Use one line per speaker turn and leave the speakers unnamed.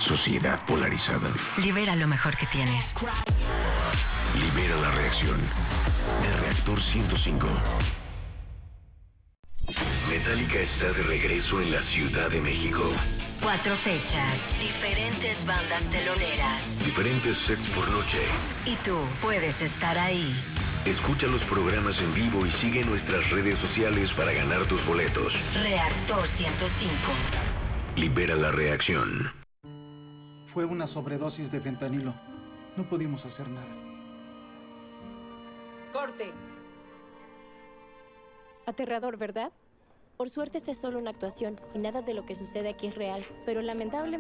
Sociedad polarizada.
Libera lo mejor que tienes.
Libera la reacción. De Reactor 105. Metallica está de regreso en la Ciudad de México.
4 fechas, diferentes bandas teloneras.
Diferentes sets por noche.
Y tú puedes estar ahí.
Escucha los programas en vivo y sigue nuestras redes sociales para ganar tus boletos.
Reactor 105.
Libera la reacción.
Fue una sobredosis de fentanilo. No pudimos hacer nada.
¡Corte!
Aterrador, ¿verdad? Por suerte esta es solo una actuación y nada de lo que sucede aquí es real, pero lamentablemente